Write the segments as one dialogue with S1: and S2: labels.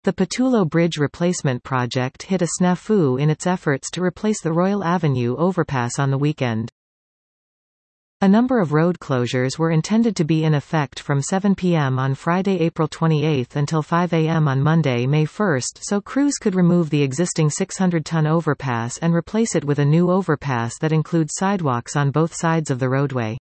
S1: The Patullo Bridge replacement project hit a snafu in its efforts to replace the Royal Avenue overpass on the weekend. A number of road closures were intended to be in effect from 7 p.m. on Friday, April 28 until 5 a.m. on Monday, May 1, so crews could remove the existing 600-ton overpass and replace it with a new overpass that includes sidewalks on both sides of the roadway.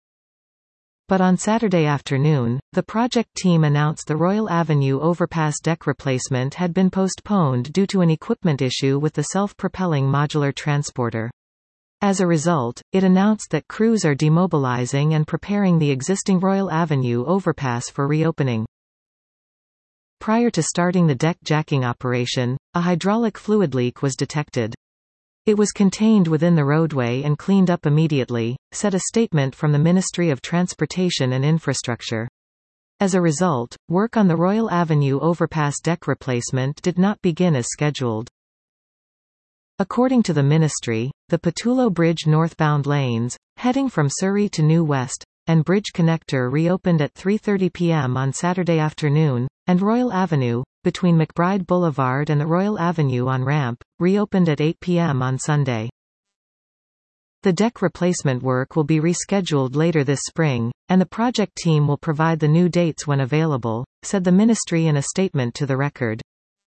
S1: But on Saturday afternoon, the project team announced the Royal Avenue overpass deck replacement had been postponed due to an equipment issue with the self-propelling modular transporter. As a result, it announced that crews are demobilizing and preparing the existing Royal Avenue overpass for reopening. Prior to starting the deck jacking operation, a hydraulic fluid leak was detected. It was contained within the roadway and cleaned up immediately, said a statement from the Ministry of Transportation and Infrastructure. As a result, work on the Royal Avenue overpass deck replacement did not begin as scheduled. According to the ministry, the Patullo Bridge northbound lanes, heading from Surrey to New West, and Bridge Connector reopened at 3:30 p.m. on Saturday afternoon, and Royal Avenue, between McBride Boulevard and the Royal Avenue on-ramp, reopened at 8 p.m. on Sunday. The deck replacement work will be rescheduled later this spring, and the project team will provide the new dates when available, said the ministry in a statement to the record.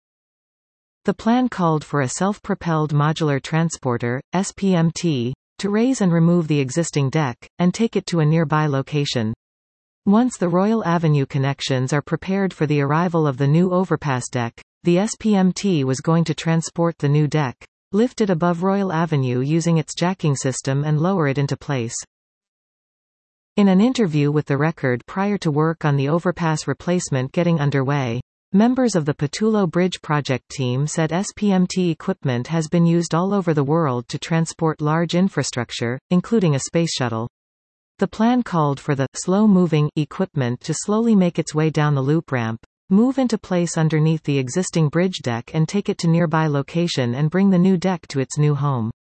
S1: The plan called for a self-propelled modular transporter, SPMT, to raise and remove the existing deck, and take it to a nearby location. Once the Royal Avenue connections are prepared for the arrival of the new overpass deck, the SPMT was going to transport the new deck, lift it above Royal Avenue using its jacking system and lower it into place. In an interview with the record prior to work on the overpass replacement getting underway, members of the Patullo Bridge project team said SPMT equipment has been used all over the world to transport large infrastructure, including a space shuttle. The plan called for the slow-moving equipment to slowly make its way down the loop ramp, move into place underneath the existing bridge deck and take it to nearby location and bring the new deck to its new home.